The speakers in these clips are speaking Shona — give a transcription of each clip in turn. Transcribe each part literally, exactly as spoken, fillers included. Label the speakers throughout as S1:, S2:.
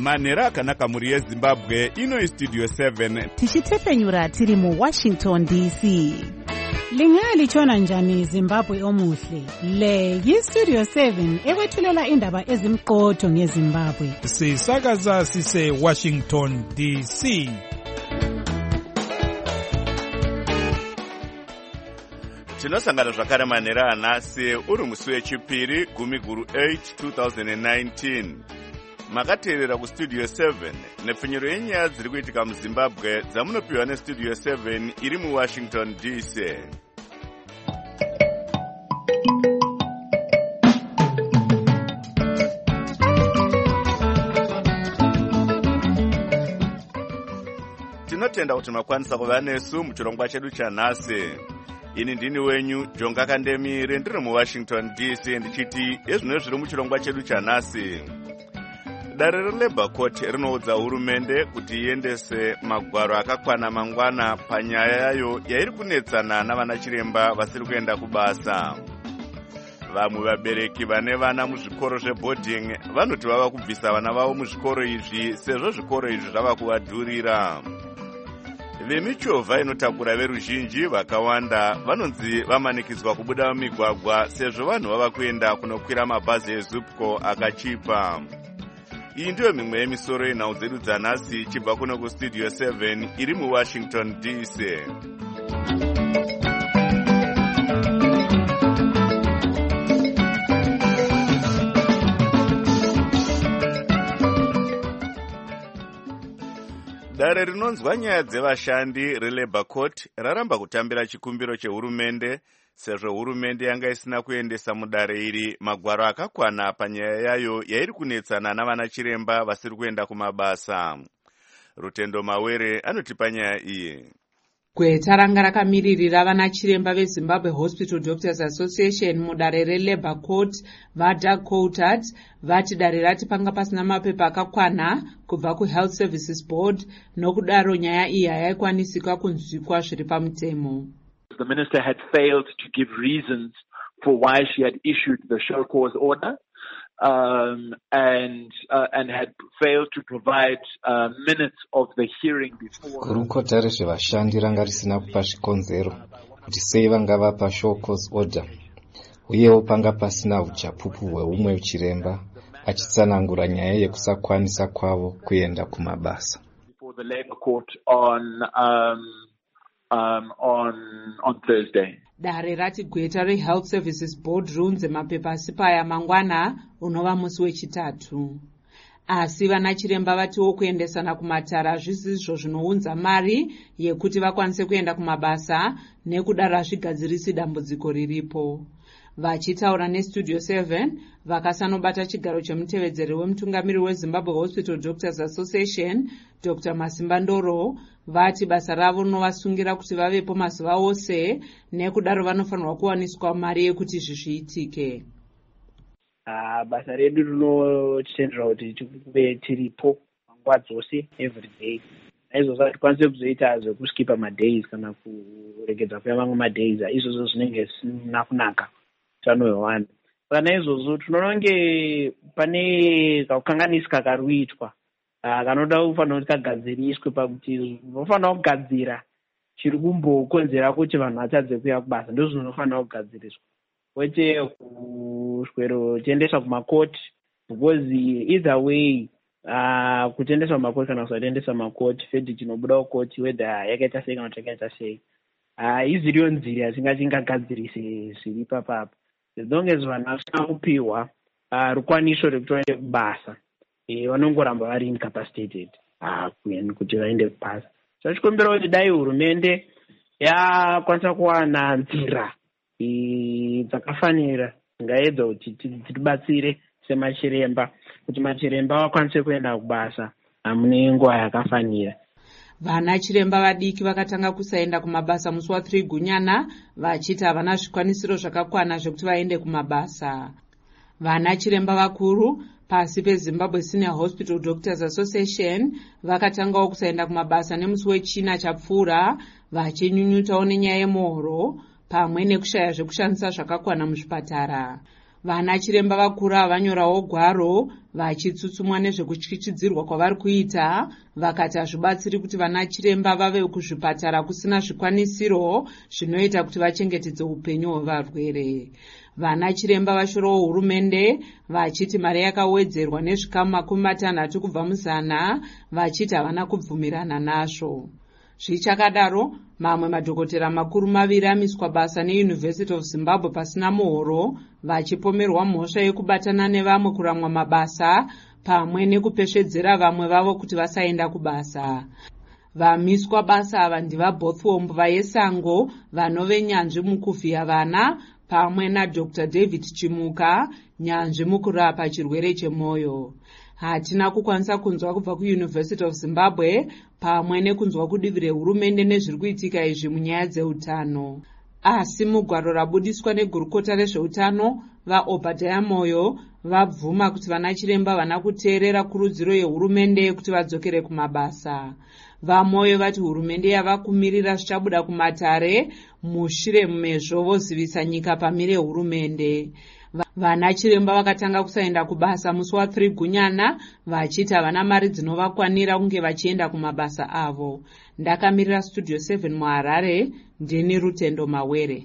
S1: manhero akanaka mhuri yezimbabwe. Ino istudio seven
S2: tichitefenyura tiri muwashington D C.
S3: Lingalitshona njani Zimbabwe omuhle? Le yistudio seven ekwethulela indaba ezimqotho ngeZimbabwe.
S4: Sisakaza sise Washington D C.
S1: tinosangana zvakare manhero anhasi uri musi wechipiri gumi guru eight twenty nineteen. Makateerera kustudio seven nepfenyuro yenyaya dziri kuitika muzimbabwe dzamunopiwa nestudio seven iri muwashington D C. tinotenda kuti makwanisa kuva nesu muchirongwa chedu chanhasi. Ini ndini wenyu Jonga Kandemire ndiri muwashington D C ndichiti ezvino zviri muchirongwa chedu chanhasi. Dare reLabour Court rinoudza hurumende kuti iendese magwaro akakwana mangwana panyaya yayo yairi kunetsana navana chiremba vasiri kuenda kubasa. Vamwe vabereki vane vana muzvikoro zveboarding vanoti vava kubvisa vana vavo muzvikoro izvi sezvo zvikoro izvi zvava kuvadhurira. Vemichovha inotakura veruzhinji vakawanda vanonzi vamanikidzwa kubuda mumigwagwa sezvo vanhu vava kuenda kunokwira mabhazi eZupco akachipa. Iyi ndiyo mimwe yemisoro yenhau dzedu dzanhasi chibva kuno kustudio seven iri muwashington D C. Dare rinonzwa nyaya dzevashandi reLabour Court raramba kutambira chikumbiro chehurumende sezvo hurumende yanga isina kuendesa mudare iri magwaro akakwana panyaya yayo yairi kunetsana navana chiremba vasiri kuenda kumabasa. Rutendo Mawere anotipa nyaya iyi.
S5: Gweta ranga rakamiririra vana chiremba veZimbabwe Hospital Doctors Association mudare reLabour Court vaDoug Coulthard vati dare rati panga pasina mapepa akakwana kubva kuHealth Services Board nokudaro nyaya iyi hayaikwanisika kunzwikwa zviri pamutemo.
S6: The minister had failed to give reasons for why she had issued the show cause order um, and uh, and had failed to provide uh, minutes of the hearing before.
S7: Gurukota rezvevashandi ranga risina kupa zvikonzero kuti sei vanga vapa show cause order. Uyewo panga pasina uchapupu hweumwe chiremba achitsanangura nyaya yekusakwanisa kwavo kuenda kumabasa.
S6: Before the Labour Court on um, Um, on on Thursday.
S5: Dare rati gweta reHealth Services Board runze mapepa asipaya mangwana unova musi wechitatu. Asi vana chiremba vatiwo kuendesana kumatara zvisizvo zvinounza mari yekuti vakwanise kuenda kumabasa nekudaro hazvigadzirisi dambudziko riripo. Vachitaura nestudio seven vakasanobata chigaro chemutevedzeri wemutungamiri weZimbabwe Hospital Doctors Association Doctor Masimba Ndoro vati basa ravo rinovasungira kuti vavepo mazuva ose nekudaro vanofanirwa kuwaniswa mari yekuti izvi zviitike.
S8: Uh, basa redu rinotendera kuti tive tiripo panguva dzose every day. Naizvozvo hatikwanise kuzoita zvekuskipa madays kana kuregedza kuya mamwe madays izvozvo zvinenge zvisina kunaka utano hwevanhu. Saka naizvozvo tinoona kunge pane kakukanganisika kari kuitwa kanoda kufanira kuti kagadziriswe pakuti unofanira kugadzira chiri kumbokonzera kuti vanhu vatadze kuya kubasa ndizvo zvinofanira kugadziriswa, kwete kuswero tiendeswa kumakoti because either way uh, kutendeswa kumakoti kana kusatendeswa kumakoti verdict inobuda kukoti whether yakaita sei kana kuti yakaita sei iziriyo nzira yatingagadzirise zviri papapa as long as vanhu vasina kupiwa rukwaniso rekuti vaende kubasa vanongoramba vari incapacitated kuti vaende kubasa. Tachikumbira kuti dai hurumende yakwanisa kuwana nzira dzakafanira ngaedza kuti tibatsire semachiremba kuti machiremba vakwanise kuenda kubasa mune nguva yakafanira.
S5: Vana chiremba vadiki vakatanga kusaenda kumabasa musi wa three Gunyana vachiti havana zvikwanisiro zvakakwana zvekuti vaende kumabasa. Vana chiremba vakuru pasi peZimbabwe Senior Hospital Doctors Association vakatangawo kusaenda kumabasa nemusi wechina chapfuura vachinyunyutawo nenyaya yemuhoro pamwe nekushaya zvekushandisa zvakakwana muzvipatara. Vana chiremba vakuru vanyorawo gwaro vachitsutsumwa nezvekutyityidzirwa kwavari kuita, vakati hazvibatsiri kuti vana chiremba vave kuzvipatara kusina zvikwanisiro zvinoita kuti vachengetedze upenyu hwevarwere. Vana chiremba vashorawo hurumende vachiti mari yakawedzerwa nezvikamu makumi matanhatu kubva muzana, vachiti havana kubvumirana nazvo. Zvichakadaro, mamwe madhokotera makuru maviri amiswa basa neUniversity of Zimbabwe pasina muhoro, vachipomerwa mhosva yekubatana nevamwe kuramwa mabasa pamwe nekupesvedzera vamwe vavo kuti vasaenda kubasa. Vamiswa basa ava ndivaBothwomb vayesango vanove nyanzvi mukuvhiya vana, pamwe naDr David Chimuka, nyanzvi mukurapa chirwere chemwoyo. Hatina kukwanisa kunzwa kubva kuUniversity of Zimbabwe pamwe nekunzwa kudivi rehurumende nezviri kuitika izvi munyaya dzeutano. Asi mugwaro rabudiswa negurukota rezveutano vaObadiah Moyo vabvuma kuti vana chiremba vana kuteerera kurudziro yehurumende kuti vadzokere kumabasa. VaMoyo vati hurumende yava kumirira zvichabuda kumatare mushure mezvo vozivisa nyika pamire hurumende. Vana chiremba vakatanga kusaenda kubasa musi wa3 Gunyana vachiti havana mari dzinovakwanira kunge vachienda kumabasa avo. Ndakamirira Studio seven muHarare, ndini Rutendo Mawere.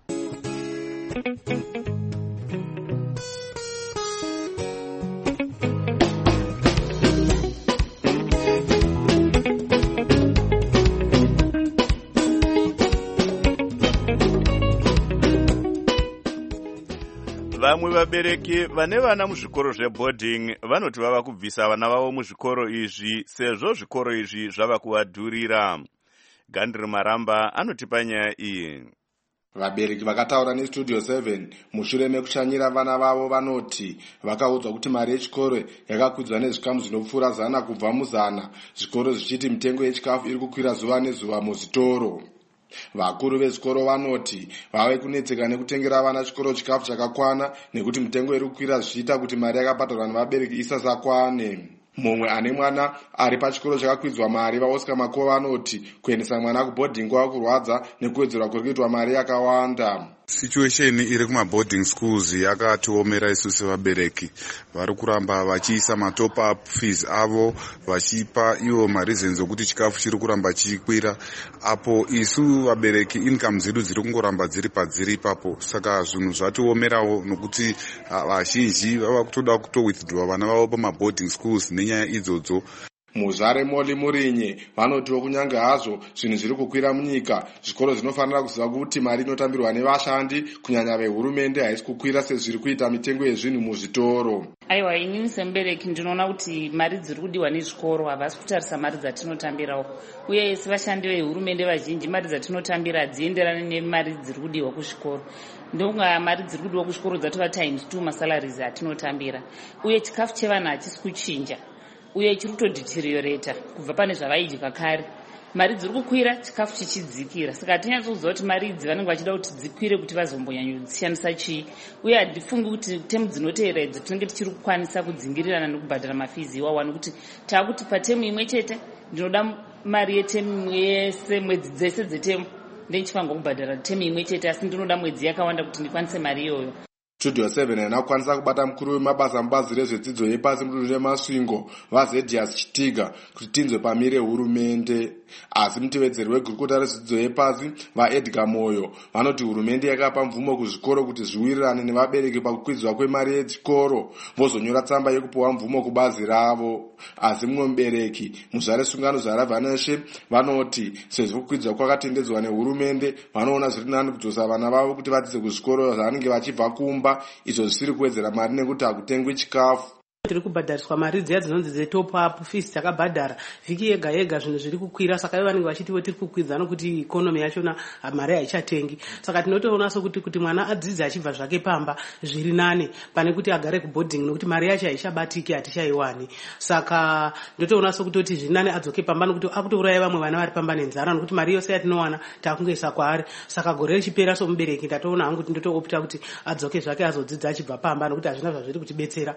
S1: Vamwe vabereki vane vana muzvikoro zveboarding vanoti vava kubvisa vana vavo muzvikoro izvi sezvo zvikoro izvi zvava kuvadhurira. Gandri Maramba anotipa nyaya iyi.
S9: Vabereki vakataura neStudio seven mushure mekushanyira vana vavo vanoti vakaudzwa kuti mari yechikoro yakakwidzwa nezvikamu zvinopfuura zana kubva muzana, zvikoro zvichiti mitengo yechikafu iri kukwira zuva nezuva muzvitoro. Vakuru vezvikoro vanoti vave kunetseka nekutengera vana chikoro chikafu chakakwana nekuti mitengo iri kukwira zvichiita kuti mari yakabhadharwa nevabereki isasakwane. Mumwe ane mwana ari pachikoro chakakwidzwa mari, vaOscar Makova vanoti kuendesa mwana kuboarding kwava kurwadza nekuwedzerwa kuri kuitwa mari yakawanda.
S10: Situation iri kuma boarding schools yakatiomera isu sevabereki. Vari kuramba vachiisa matop up fees avo vachipa ivo mareasons okuti chikafu chiri kuramba chichikwira. Apo isu vabereki income dzedu dziri kungoramba dziri padziri ipapo. Saka zvinhu zvatiomerawo nokuti vazhinji vava kutoda kuto withdraw vana vavo pama boarding schools nenyaya idzodzo.
S9: Muzvare Moli Murinye vanotiwo kunyange hazvo zvinhu zviri kukwira munyika, zvikoro zvinofanira kuziva kuti mari inotambirwa nevashandi kunyanya vehurumende haisi kukwira sezviri kuita mitengo yezvinhu muzvitoro.
S11: Aiwa, inini semubereki ndinoona kuti mari dziri kudiwa nezvikoro havasi kutarisa mari dzatinotambirawo, uye sevashandi vehurumende vazhinji mari dzatinotambira hadzienderani nemari dziri kudiwa kuzvikoro. Ndonga mari dziri kudiwa kuzvikoro dzatova times two masalaries atinotambira, uye chikafu chevanhu hachisi kuchinja, uye chiri kutodhiteriorata kubva pane zvavaidya kare. Mari dziri kukwira chikafu chichidzikira, saka hatinyatsokuziva kuti mari idzi vanenge vachida kuti dzikwire kuti vazombonyanyoshandisa chii, uye handifungi kuti temu dzinoteera idzi tinenge tichiri kukwanisa kudzingirirana nekubhadhara mafizi iwawa, nekuti taakuti patemu imwe chete ndinoda mari yetemu yese mwedzi dzese dzetemu ndendichifanirwa kubhadhara temu imwe chete, asi ndinoda mwedzi yakawanda kuti ndikwanise mari iyoyo.
S9: Studio seven haina kukwanisa kubata mukuru wemabasa mubazi rezvedzidzo yepasi mudunhu remasvingo vaZedias Chitiga kuti tinzwe pamire hurumende. Asi mutevedzeri wegurukota rezvedzidzo yepasi vaEdgar Moyo vanoti hurumende yakapa mvumo kuzvikoro kuti zviwirirane nevabereki pakukwidzwa kwemari yechikoro, vozonyora tsamba yekupiwa mvumo kubazi ravo. Asi mumwe mubereki muzvare sungano zvaRavaneshe vanoti sezvo kukwidzwa kwakatendedzwa nehurumende vanoona zviri nani kudzosa vana vavo kuti vadzidze kuzvikoro zvavanenge vachibva kumba, izvo zvisiri kuwedzera mari nekuti hakutengwi chikafu.
S12: Tiri kubhadhariswa mari dziya dzinonzi dzetop up fees takabhadhara vhiki yega yega, zvinhu zviri kukwira, saka ivo vanenge vachitiwo tiri kukwidza nokuti ikonomi yachona mari haichatengi. Saka tinotoona sokuti kuti mwana adzidze achibva zvake pamba zviri nane pane kuti agare kuboarding nokuti mari yacho haichabatiki, hatichaiwani. Saka ndotoona sokutoti zviri nane adzoke pamba nokuti akutouraya vamwe vana vari pamba nenzara, nokuti mari yose yatinowana taakungoisa kwaari. Saka gore richipera somubereki ndatoona hangu kuti ndotoopta kuti adzoke zvake azodzidza achibva pamba nokuti hazvina zvazviri kutibetsera.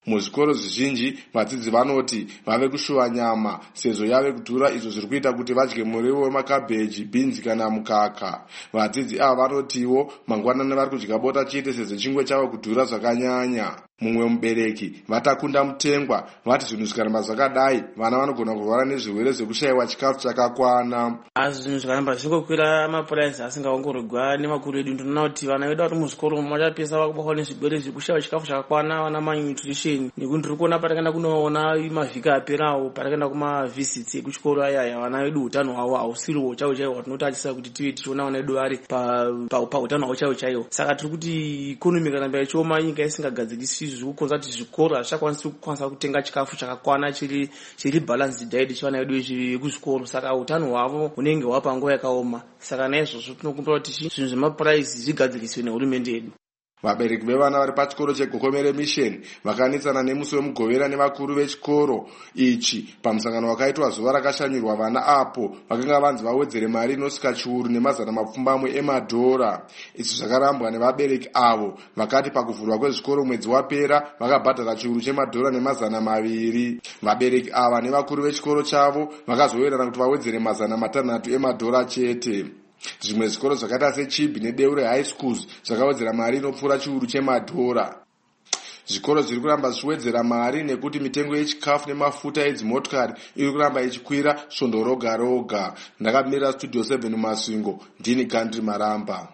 S9: Muzvikoro zvizhinji vadzidzi vanoti vave kushuva nyama sezvo yave kudhura, izvo zviri kuita kuti vadye muriwo wemakabheji, bhinzi kana mukaka. Vadzidzi ava vanotiwo mangwanani vari kudya bota chete sezvo chingwa chavo kudhura zvakanyanya. Mumwe mubereki vatakunda mutengwa vati zvinhu zvikaramba zvakadai vana vanogona kurwara nezvirwere zvekushayiwa chikafu chakakwana.
S13: Asi zvinhu zvikaramba zvingokwira mapuraisi asingaongororwa nemakuru edu, ndinoona kuti vana vedu vari muzvikoro vachapesa vakubatwa nezvirwere zvekushayiwa chikafu chakakwana, vana malnutrition. Nekuti ndiri kuona patakaenda kunoona mavhiki aperawo patakaenda kumavisits ekuchikoro ayaya, vana vedu utano hwavo hausiriwo chaiwo chaiwo hwatinotachisa kuti tive tichiona vana vedu vari pautano hwavo chaiwo chaiwo. Saka tiri kuti ikonomi ikaramba ichioma, nyika isingagadzirisi zviri kukonza kuti zvikoro hazvichakwanisi kukwanisa kutenga chikafu chakakwana chiri chiri balanced diet chivana vedu vekuzvikoro. Saka utano hwavo hunenge hwapa nguva yakaoma. Saka naizvozvo tinokumbira kuti zvinhu zvemapuraisi zvigadziriswe nehurumende yedu.
S9: Vabereki vevana vari pachikoro cheGokomere Mission vakanetsana nemusi wemugovera nevakuru vechikoro ichi pamusangano wakaitwa zuva rakashanyirwa vana apo vakanga vanzi vawedzere mari inosvika chiuru nemazana mapfumbamwe emadhora. Izvi zvakarambwa nevabereki avo vakati pakuvhurwa kwezvikoro mwedzi wapera vakabhadhara chiuru chemadhora nemazana maviri. Vabereki ava nevakuru vechikoro chavo vakazoverana kuti vawedzere mazana matanhatu emadhora chete. Zvimwe zvikoro zvakaita seChibi neBeure High Schools zvakawedzera mari inopfuura chiuru chemadhora. Zvikoro zviri kuramba zvichiwedzera mari nekuti mitengo yechikafu nemafuta edzimotokari iri kuramba ichikwira svondo roga roga. Ndakamirira Studio seven muMasvingo, ndini Gandri Maramba.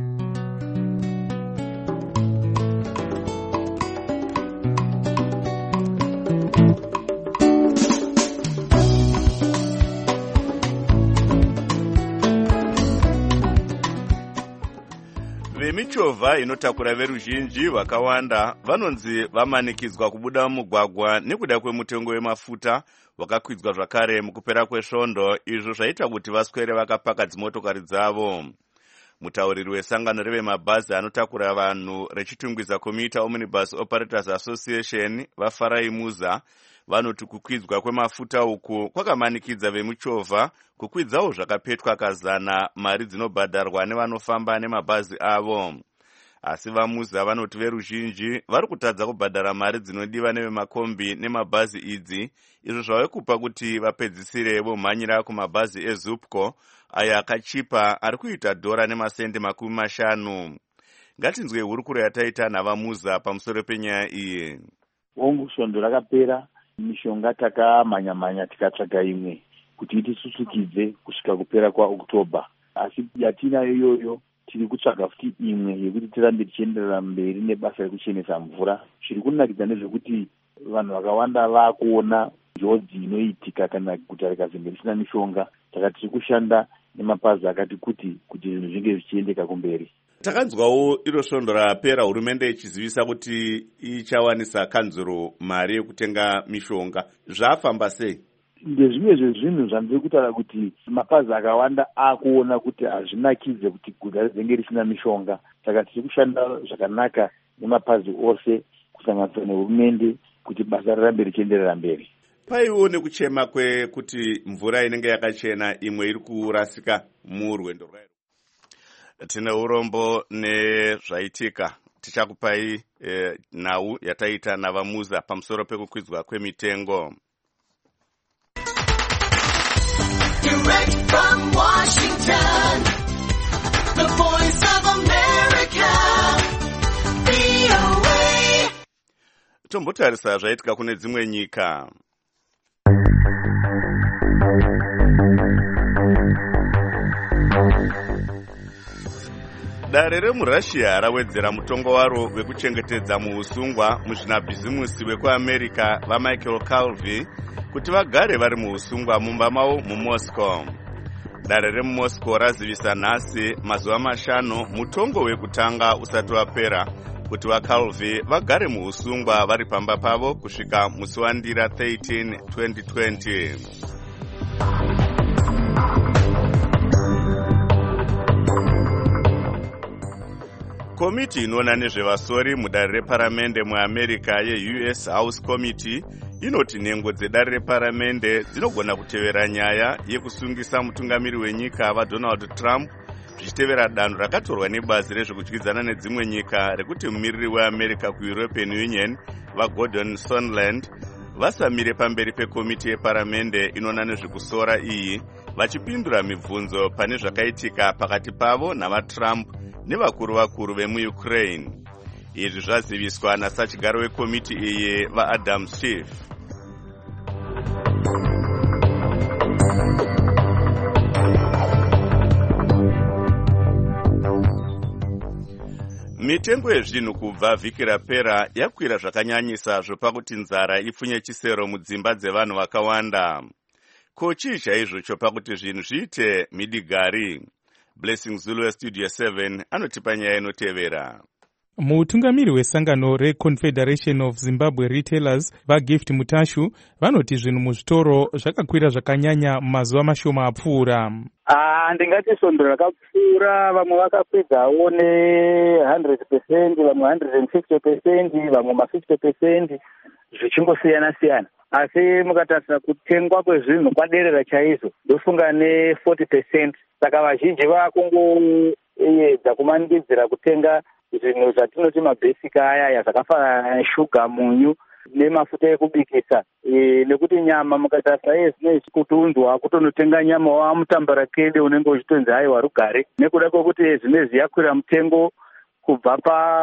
S1: Vemichovha inotakura veruzhinji vakawanda vanonzi vamanikidzwa kubuda mumugwagwa nekuda kwemutengo wemafuta wakakwidzwa zvakare mukupera kwesvondo, izvo zvaita kuti vaswere vakapaka dzimotokari dzavo. Mutauriri wesangano revemabhazi anotakura vanhu rechitungwiza Commuter Omnibus Operators Association vaFarai Muza vanoti kukwidzwa kwemafuta uku kwakamanikidza vemuchovha kukwidzawo zvakapetwa kazana mari dzinobhadharwa nevanofamba nemabhazi avo. Asi vaMuza vanoti veruzhinji vari kutadza kubhadhara mari dzinodiwa nevemakombi nemabhazi idzi, izvo zvave kupa kuti vapedzisire vomhanyira kumabhazi eZupco ayo akachipa ari kuita dhora nemasendi makumi mashanu. Ngatinzwe hurukuro yataita navaMuza pamusoro penyaya iyi.
S14: Ongu svondo rakapera, mishonga takamhanya-mhanya tikatsvaga imwe kuti itisusukidze kusvika kupera kwaOktoba. Asi yatinayo iyoyo tiri kutsvaga futi imwe yekuti tirambe tichienderera mberi nebasa rekuchenesa mvura. Zviri kunakidza nezvekuti vanhu vakawanda vakuona njodzi inoitika kana guta rikazenge risina mishonga. Saka tiri kushanda nemapazi akati kuti kuti zvinhu zvinge zvichiendeka kumberi.
S1: Takanzwawo iro svondo rapera hurumende ichizivisa kuti ichawanisa kanzuro mari yekutenga mishonga. Zvafamba sei?
S14: Ndezvimwe zvezvinhu zvandiri kutaura kuti mapazi akawanda akuona kuti hazvinakidze kuti guta ringe risina mishonga. Saka tiri kushanda zvakanaka nemapazi ose kusanganisira nehurumende kuti basa rirambe richienderera mberi.
S1: Paiwo nekuchema kwekuti mvura inenge yakachena imwe iri kurasika murwendo rwayo. Tine urombo nezvaitika. Tichakupai eh, nhau yataita navaMuza pamusoro pekukwidzwa kwemitengo.
S15: Direct from Washington, the voice of America, V O A.
S1: Tombotarisa zvaitika kune dzimwe nyika. Dare remuRussia rawedzera mutongo waro wekuchengetedza muusungwa muzvinabhizimusi vekuAmerica vaMichael Calvi kuti vagare vari muusungwa mumba mavo muMoscow. Dare remuMoscow razivisa nhasi mazuva mashanu mutongo wekutanga usati wapera kuti vaCalvi vagare muusungwa vari pamba pavo kusvika musi wandira thirteen twenty twenty. Komiti inoona nezvevasori mudare reparamende muAmerica yeU S House Committee inoti nhengo dzedare reparamende dzinogona kutevera nyaya yekusungisa mutungamiri wenyika vaDonald Trump zvichitevera danho rakatorwa nebazi rezvekudyidzana nedzimwe nyika rekuti mumiriri weAmerica kuEuropean Union vaGordon Sondland vasamire pamberi pekomiti yeparamende inoona nezvekusora iyi vachipindura mibvunzo pane zvakaitika pakati pavo navatrump nevakuru vakuru vemuukraine. Izvi zvaziviswa nasachigaro wekomiti iyi vaAdam Schiff. Mitengo yezvinhu kubva vhiki rapera yakwira zvakanyanyisa zvopakuti nzara ipfunye chisero mudzimba dzevanhu vakawanda. Ko chii chaizvo chopakuti zvinhu zviite midigari? Blessing Zulu weStudio seven anotipa nyaya inotevera.
S4: Mutungamiri wesangano reConfederation of Zimbabwe Retailers vaGift Mutashu vanoti zvinhu muzvitoro zvakakwira zvakanyanya mumazuva mashoma apfuura.
S14: Ah, ndingati svondo rakapfuura, vamwe vakakwidzawo ne one hundred percent, vamwe one hundred fifty percent, vamwe ma fifty percent, zvichingosiyana siyana. Asi mukatarisa kutengwa kwezvinhu kwaderera chaizvo, ndofunga ne forty percent. Saka vazhinji vakungoedza kumanikidzira kutenga zvinhu zvatinoti mabasic aya zvakafanana neshuga, munyu nemafuta ekubikisa. E, nekuti nyama mukatarisa yezvinhu kutunzwa kutonotenga nyama wamutambarakende unenge uchitonzi hai warugare, nekuda kwekuti zvinhu yakwira mutengo kubva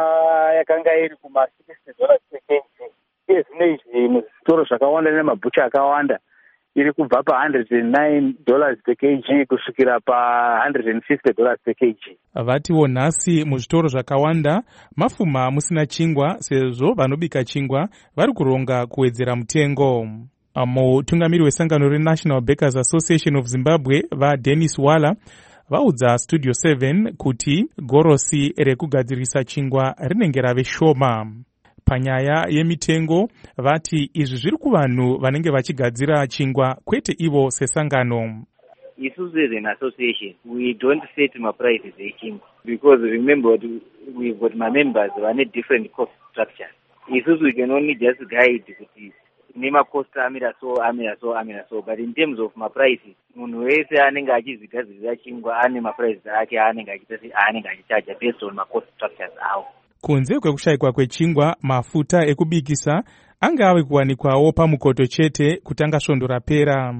S14: pa yakanga iri kuma sixty dollars per kg. Zvinhu izvi muzvitoro zvakawanda nemabhucha akawanda iri kubva pa one hundred nine dollars per kg kusvikira pa one hundred fifty dollars per kg.
S4: Vatiwo nhasi muzvitoro zvakawanda mafuma musina chingwa, sezvo vanobika chingwa vari kuronga kuwedzera mutengo. Mutungamiri wesangano reNational Bakers Association of Zimbabwe vaDennis Wala vaudza Studio seven kuti gorosi rekugadzirisa chingwa rinenge rave shoma. Panyaya yemitengo vati izvi zviri kuvanhu vanenge vachigadzira chingwa, kwete ivo sesangano.
S16: Isusu as an association, we don't set my prices echingwa because remember we've got my members vane different cost structures. Isusu we can only just guide kuti nema cost amira so amira so amira so, but in terms of my prices, munhu wese anenge achizigadzirira chingwa ane ma prices ake anenge achitasi anenge achichaja based on my cost structures awo.
S4: Kunze kwekushayikwa kwechingwa, mafuta ekubikisa angave kuwanikwawo pamukoto chete kutanga svondo rapera.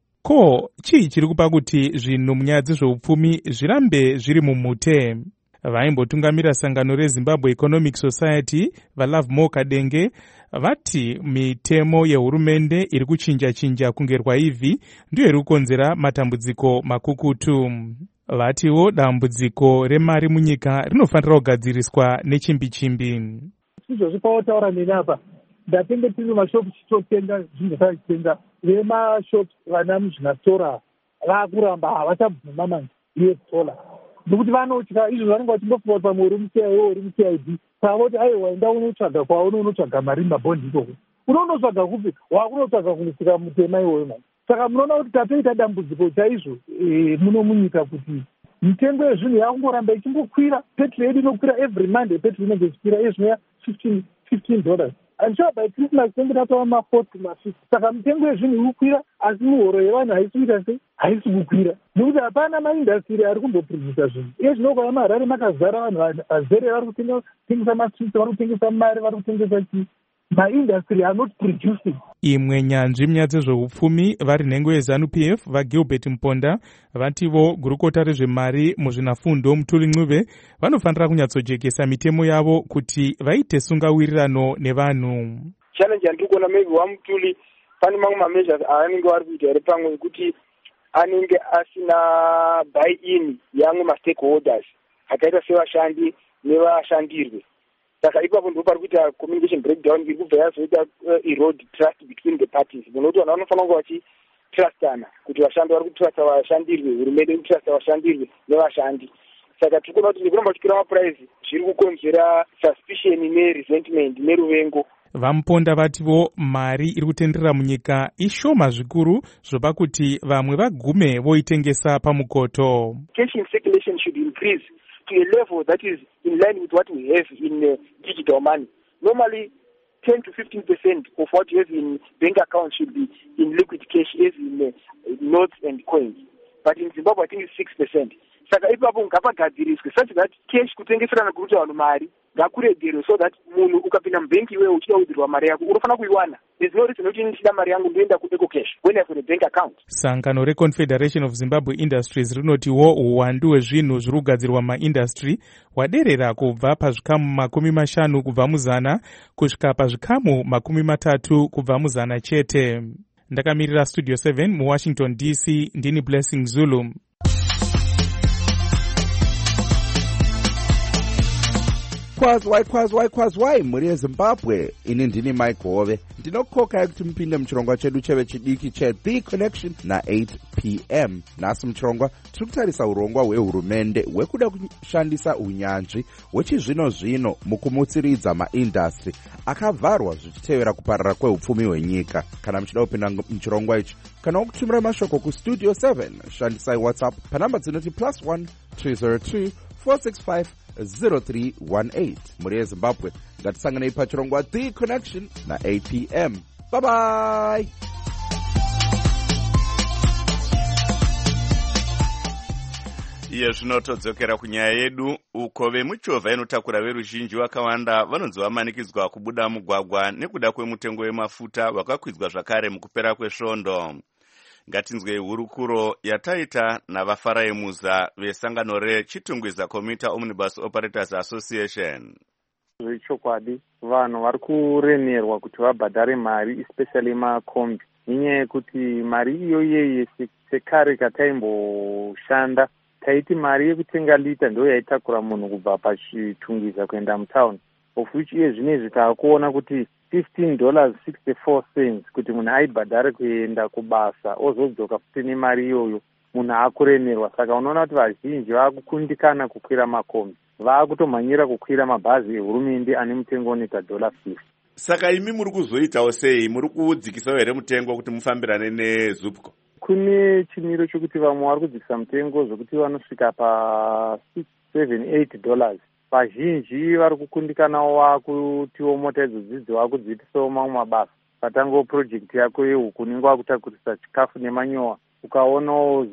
S4: Ko chii chiri kupa kuti zvinhu munyaya dzezveupfumi zvirambe zviri mumute? Vaimbotungamira sangano reZimbabwe Economic Society vaLovemore Kadenge vati mitemo yehurumende iri kuchinja chinja kunge rwaivhi ndiyo iri kukonzera matambudziko makukutu. Vatiwo dambudziko remari munyika rinofanira kugadziriswa nechimbi-chimbi.
S17: Izvozvo pautaura neni apa ndatenge tiri mashopu tichitenga zvinhu zvatitenga, vemashopu vana muzvinastora vakuramba havachabvuma manje yesola nokuti vanotya izvo zvanenge vachimbofunga kuti pamwe uri muci uri muci I D saka voti aiwa enda unotsvaga kwauno unotsvaga mari mabhondi ikoko unonotsvaga kupi wakunotsvaga kunosika mutema iwoyo manje. Saka munoona kuti tatoita dambudziko chaizvo muno munyika kuti mitengo yezvinhu yakungoramba ichingokwira. Petrol yedu inokwira every Monday, petrol inenge ichikwira izvinoya fifteen dollars. And sure by Christmas tengo tatova ma forty ma fifty. Saka mitengo yezvinhu ikukwira asi muhoro yevanhu haisi kuita sei haisi kukwira nokuti hapana maindastry ari kumboprodusa zvinhu. Iye zvinogara maHarare makazara vanhu vazere vari kutengesa maswits, vari kutengesa mari, vari kutengesa chii. Maindastry are not producing.
S4: Imwe nyanzvi munyaya dzezveupfumi vari nhengo yeZANU-P F vaGilbert Mponda vativo gurukota rezvemari muzvinafundo Mutuli Ncube vanofanira kunyatsojekesa mitemo yavo kuti vaite sungawirirano nevanhu.
S18: Challenge yandiri kuona maybe waMutuli pane mamwe mameasures aanenge vari kuita here pamwe kuti anenge asina buy in yamwe mastakeholders akaita sevashandi nevashandirwe. Saka ipapo ndipo pari kuita communication breakdown iri kubva yazoita erode trust between the parties. Munoti vanhu vanofanira kunge vachitrustana kuti vashandi vari kutrusta vashandirwe, hurumende iri kutrusta vashandirwe nevashandi. Saka tiri kuona kuti nekuramba kuchikwira mapuraisi zviri kukonzera suspicion neresentment neruvengo.
S4: Vamponda vativo mari iri kutenderera munyika ishoma zvikuru zvopa kuti vamwe vagume voitengesa pamukoto.
S18: Cash in circulation should increase to a level that is in line with what we have in uh, digital money. Normally, ten to fifteen percent of what you have in bank accounts should be in liquid cash, as in uh, notes and coins. But in Zimbabwe, I think it's six percent. saka ipapo ngapagadziriswe such that cash kutengeserana kuruta vanhu mari ngakuregerwe so that munhu ukapinda mubhengi iwewe uchida kudirwa mari yako unofanira kuiwana. There's no reason kuti ndichida mari yangu ndoenda kueco cash when I have a bank account.
S4: Sangano reConfederation of Zimbabwe Industries rinotiwo uwandu hwezvinhu zviri kugadzirwa maindastry hwaderera kubva pazvikamu makumi mashanu kubva muzana kusvika pazvikamu makumi matatu kubva muzana chete. Ndakamirira Studio seven muWashington D C, ndini Blessing Zulu.
S19: Kwazwai kwazwai kwazwai muri yeZimbabwe, ini ndini Mike Hove. Ndinokoka kuti mpinde muchirongwa chedu cheve chidiki che The Connection na eight p m. Nasi muchirongwa tiri kutarisa urongwa hwehurumende hwekuda kushandisa unyanzvi hwechizvino zvino mukumutsiridza maindastry akavharwa zvichitevera kuparara kwehupfumi hwenyika. Kana muchida kupinda muchirongwa ichi kana kutumira mashoko kustudio seven, shandisai WhatsApp panamba dzinoti plus one three zero two four six five zero three one eight. Muri yeZimbabwe, ngatisanganei pachirongwa The Connection na eight p m. Bye bye.
S1: Iye zvinotodzokera kunyaya yedu uko vemuchovha inotakura veruzhinji vakawanda vanonzi vamanikidzwa kubuda mugwagwa nekuda kwemutengo wemafuta wakakwidzwa zvakare mukupera kwesvondo. Ngatinzwe hurukuro yataita navafaraimuza vesangano reChitungwiza Commuter Omnibus Operators Association.
S20: Zvechokwadi vanhu vari kuremerwa kuti vabhadhare mari especially makombi nenyaya yekuti mari iyoyeye sekare kataimboshanda taiti mari yekutenga lita ndo yaitakura munhu kubva pachitungwiza kuenda mutaundi, of which iye zvinezvi taakuona kuti fifteen dollars sixty-four cents kuti munhu aibhadhare kuenda kubasa ozodzoka futi nemari iyoyo munhu akuremerwa. Saka unoona kuti vazhinji vaakukundikana kukwira makombi, vaakutomhanyira kukwira mabhazi ehurumende ane mutengo unoita dollar fifty.
S1: Saka imi muri kuzoitawo sei? Muri kudzikisawo here mutengo kuti mufambirane neZupco?
S20: Kune chimiro chokuti vamwe vari kudzikisa mutengo zvokuti vanosvika pa six seven eight dollars. Vazhinji vari kukundikanawo vakutiwo mota idzodzidzi vakudziitisawo mamwe mabasa. Patango project yako yehuku unenge wakutakurisa chikafu nemanyowa ukaonawo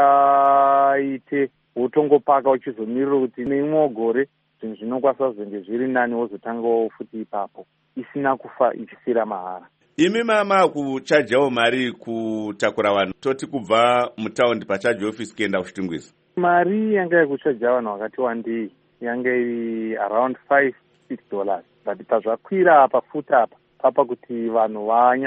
S20: zvisingaite wotongopaka uchizomirira kuti neimwe gore zvinhu zvinokwanisa kuzenge zviri nani wozotangawo futi ipapo isina kufa ichifira mahara.
S1: Imi mama kuchajawo mari kutakura vanhu toti kubva mutaundi pachaji office kuenda kuchitungwiza?
S20: Mari yanga yekuchaja vanhu wakati wandei yanga iri around five six dollars, but pazvakwira apa futa apa papa kuti vanhu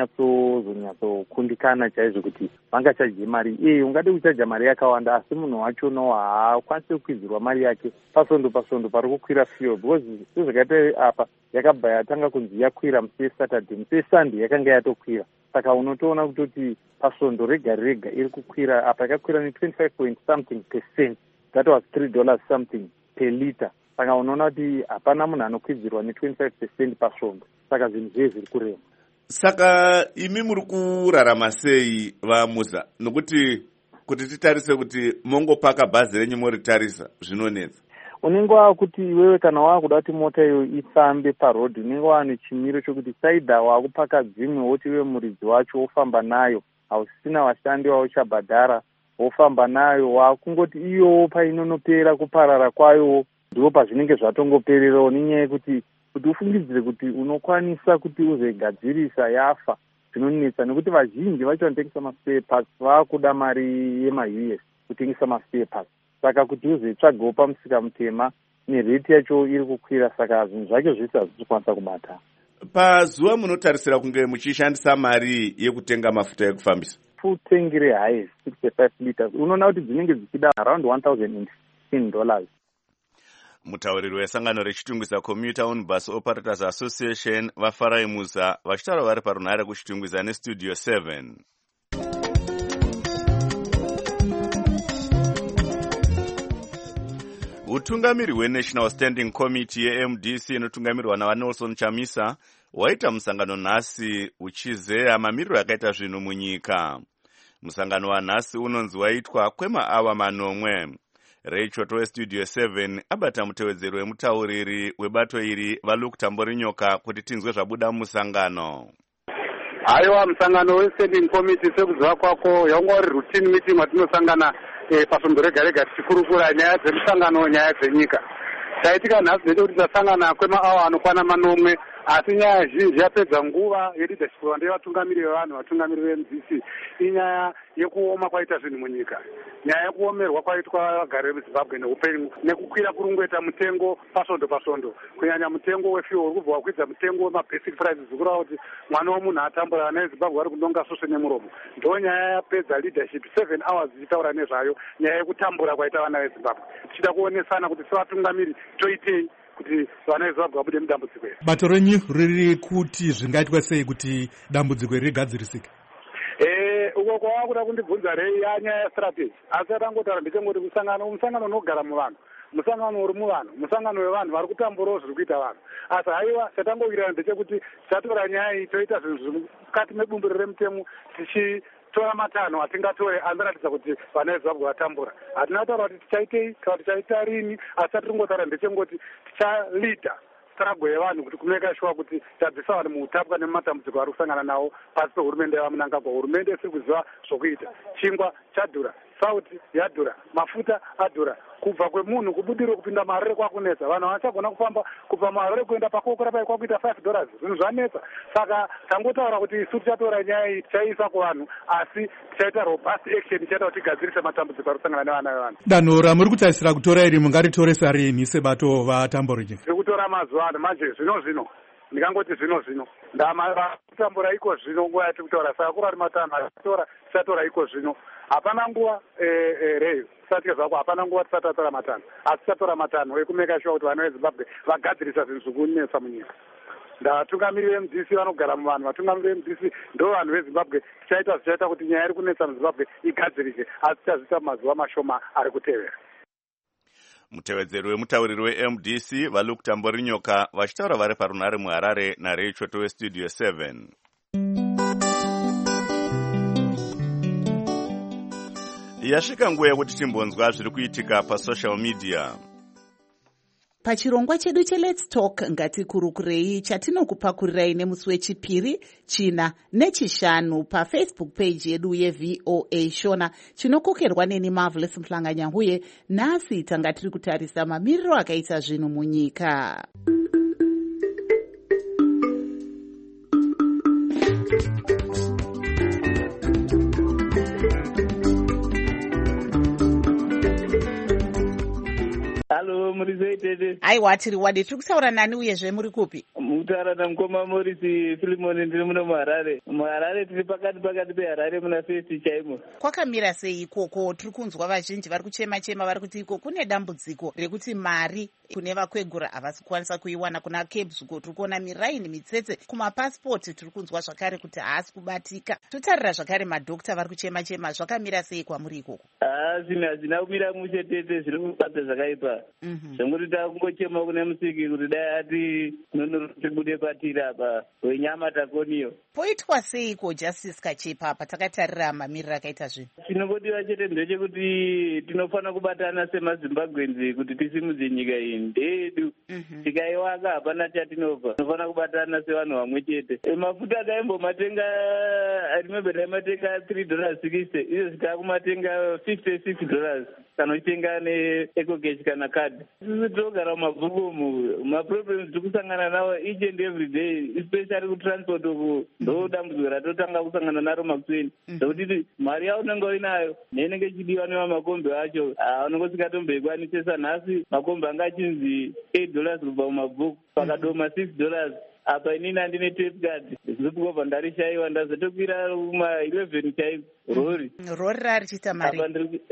S20: vanyatsozonyatsokundikana chaizvo kuti vangachaje mari iyi. Ungade kuchaja mari yakawanda asi munhu wacho no haakwanisi kukwidzirwa mari yake pasondo pasondo pari kukwira fuel, because sezvakaita apa yakabva yatanga kunzi yakwira musi Saturday, musi Sunday yakanga yatokwira. Saka unotoona kutoti pasondo rega rega iri kukwira apa yakakwira ne twenty-five point something percent, that was three dollars something per liter. Saka unoona kuti hapana munhu anokwidzirwa ne twenty-five percent pasondo. Saka zvinhu zve zviri kurema.
S1: Saka imi muri kurarama sei vamuza? Nokuti kuti titarise kuti mongopaka bhazi renyu moritarisa zvinonetsa.
S20: Unenge wakuti iwewe kana wakuda kuti mota iyo ifambe parodhi unenge wane chimiro chokuti saidha wakupaka dzimwe woti iwe muridzi wacho wofamba nayo, hausisina vashandi wauchabhadhara, wofamba nayo wakungoti iyowo painonopera kuparara kwayo ndipo pazvinenge zvatongopererawo, nenyaya yekuti kuti ufungidzire kuti unokwanisa kuti uzegadzirisa yafa zvinonetsa, nekuti vazhinji vacho vanotengesa maspare parts vakuda mari yema-U S kutengesa maspare parts. Saka kuti uzetsvagawo pamusika mutema nereti yacho iri kukwira, saka zvinhu zvacho zvese hazvichikwanisa kubata.
S1: Pazuva munotarisira kunge muchishandisa mari yekutenga mafuta ekufambisa?
S20: Full tank rehighest sixty-five liters unoona kuti dzinenge dzichida around one thousand fifteen dollars.
S1: Mutauriri wesangano reChitungwiza Commuter Omnibus Operators Association vafaraimuza vachitaura vari parunhare kuchitungwiza neStudio seven. Utungamiri hweNational Standing Committee ye-M D C inotungamirwa naVanelson Chamisa waita musangano nhasi uchizeya mamiriro akaita zvinhu munyika. Musangano wanhasi unonzi waitwa kwemaawa manomwe. Reichoto weStudio seven abata mutevedzeri wemutauriri webato iri vaLuke Tamborinyoka kuti tinzwe zvabuda musangano.
S21: Aiwa, musangano weStanding Committee sekuziva kwako yanga uri routine meeting watinosangana pasvondo rega rega tichikurukura nyaya dzemusangano, nyaya dzenyika. Chaitika nhasi ndechekuti tasangana kwemaawa anokwana manomwe, asi nyaya zhinji yapedza nguva yeleadership ndevatungamiri vevanhu, vatungamiri ve-M D C, inyaya yekuoma kwaita zvinhu munyika, nyaya yekuomerwa kwaitwa vagari vezimbabwe neupenyu, nekukwira kurungweta mutengo pasvondo pasvondo, kunyanya mutengo wefuel uri kubva wakwidza mutengo wemabasic prices, kureva kuti mwana womunhu atambura, vana vezimbabwe vari kunonga sosve nemuromo. Ndo nyaya yapedza leadership seven hours ichitaura nezvayo, nyaya yekutambura kwaita vana vezimbabwe, tichida kuonesana kuti sevatungamiri toitei kuti vana vezimbabwe vabude mudambudziko iri.
S22: Bato renyu riri kuti zvingaitwa sei kuti dambudziko iri rigadzirisike?
S21: Eh, uko kwavakuda kundibvunza rei yanyaya yestrategy, asi atangotaura ndechengoti musangano, musangano unogara muvanhu, musangano uri muvanhu, musangano wevanhu vari kutamburawo zviri kuita vanhu. Asi haiwa chatangowirirana ndechekuti tichatora nyaya iyi toita zvinhu zviri mukati mebumbiro remutemo, tichitora matanho atingatore anoratidza kuti vana vezimbabwe vatambura. Hatina kutaura kuti tichaitei kana tichaita rini, asi chatingotaura ndechengoti tichalidha struggle yevanhu kuti kumeka sure kuti tadzisa vanhu muutapwa nematambudziko vari kusangana nawo pasi pehurumende yavamunangagwa. Hurumende isiri kuziva zvokuita. Chingwa chadhura, sauti yadhura, mafuta adhura, kubva kwemunhu kubudiro kupinda marore kwakunetsa. Vanhu havachagona kufamba kubva marore kuenda pakokora pai kwakuita five dollars, zvinhu zvanetsa. Saka tangotaura kuti isu tichatora nyaya iyi tichaisa kuvanhu, asi tichaita robust action ichaita kuti tigadzirise matambudziko ari kusangana nevana vevanhu.
S22: Danho ramuri kutarisira kutora iri mungaritoresa rini sebato vatambura?
S21: Tiri kutora mazuva ano manje zvino zvino, ndikangoti zvino zvino ndakutambura iko zvino nguva yatiri kutaura, saka kuri ari matanho atora tichatora iko zvino. Hapana nguva reyo tisati zvako, hapana nguva tisati tatora matanho, asi tichatora matanho ekumeka sure kuti vana vezimbabwe vagadzirisa zvinhu zviri kunetsa munyika. Ndatungamiri ve-M D C vanogara muvanhu, vatungamiri ve-M D C ndo vanhu vezimbabwe. Tichaita zvichaita kuti nyaya iri kunetsa muzimbabwe igadzirike, asi tichazviita mazuva mashoma ari kutevera.
S1: Mutevedzeri wemutauriri we-M D C vaLuke Tamborinyoka vachitaura vari parunhare muHarare naRay Choto weStudio seven. Yasvika nguva yekuti timbonzwa zviri kuitika pasocial media.
S2: Pachirongwa chedu cheLet's Talk ngatikurukurei chatinokupakurirai nemusi wechipiri, china nechishanu paFacebook page yedu yeV O A Shona, chinokokerwa neni Marvelous Mhlanganyanguye. Nhasi tanga tiri kutarisa mamiriro akaita zvinhu munyika.
S23: Halo, muri zoitete?
S2: Aiwa, tiri wadi, tiri kutaura nani uyezve muri kupi?
S23: Mutaura namukoma Morisi Filimoni, ndiri muno muHarare. MuHarare tiri pakati pakati peHarare muna Festi chaimo.
S2: Kwakamira sei ikoko? Tiri kunzwa vazhinji vari kuchema chema vari kuti iko kune dambudziko rekuti mari kune vakwegura havasi kukwanisa kuiwana. Kuna cabs uko tiri kuona miraini mitsetse, kumapasipoti tiri kunzwa zvakare kuti haasi kubatika. Totarira zvakare madhokta vari kuchema chema, zvakamira sei kwamuri ikoko?
S23: Ah, zvinhu hazvina kumira mushe tete, zviri kubata zvakaipa. Zvekuti takungochema kune musiki kuti dai ati nonotibude patiri apa wenyama takoniyo.
S2: Poitwa seiko Justice Kachepa apa takatarira mamiriro akaita zvinhu?
S23: Chinongodiwa chete ndechekuti tinofanira kubatana semaZimbabwenzi kuti tisimudze nyika iyi ndedu. Tikaiwaka hapana chatinobva. Tinofanira kubatana sevanhu vamwe chete. Mafuta taimbomatenga, I remember taimatenga three dollars sixty, izvo takumatenga fifty six dollars kana uchitenga neEcocash kana card. Sisi tinogara mumabhuku umu, maproblems tikusangana nawo each and every day, especially kutransport uku ndo dambudziko ratotanga kusangana naro makuseni. Zvokuti mari yaunenge uinayo neinenge ichidiwa nevamakombe acho unenge usingatomboikwanisisa. Nhasi makombe anga achinzi eight dollars kubva mumabhuku, pakadoma six dollars. Apa inini handine tape card, zvirikubva ndarishayiwa, ndazotokwira kuma eleven chaipo rori.
S2: Rori rarichiita mari?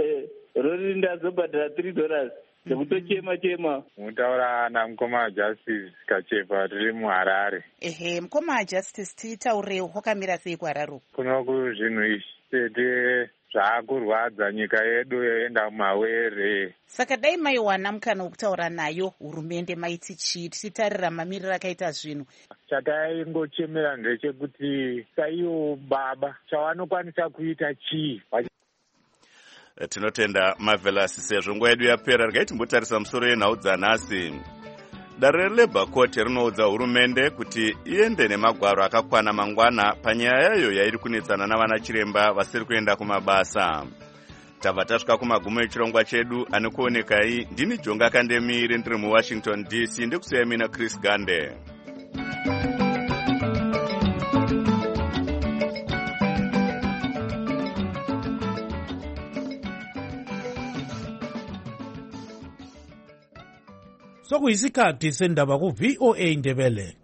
S23: Rori ndazobhadhara three dollars. Ndikutochema chema.
S24: Mutaura namukoma Justice Kachepa, tiri muHarare.
S2: Ehe, mukoma Justice, titaurewo, kwakamira sei kuHarare?
S24: Kunoku zvinhu izvitete zvaakurwadza nyika yedu yoenda mumawere.
S2: Saka dai maiwana mukana wokutaura nayo hurumende maiti chii, tichitarira mamiriro akaita zvinhu?
S24: Chataingochemera ndechekuti saiwo baba chavanokwanisa kuita chii.
S1: Tinotenda Marvelous, sezvo nguva yedu yapera, regai timbotarisa musoro yenhau dzanhasi. Dare reLabour Court rinoudza hurumende kuti iende nemagwaro akakwana mangwana panyaya yayo yairi kunetsana navana chiremba vasiri kuenda kumabasa. tabva tasvika kumagumo echirongwa chedu. Ani kuonekai ndini Jonga Kandemire ndiri muwashington D C ndikusiyai mina Chris Gande.
S3: sokuyisikhathi sendaba ku-V O A Ndebele.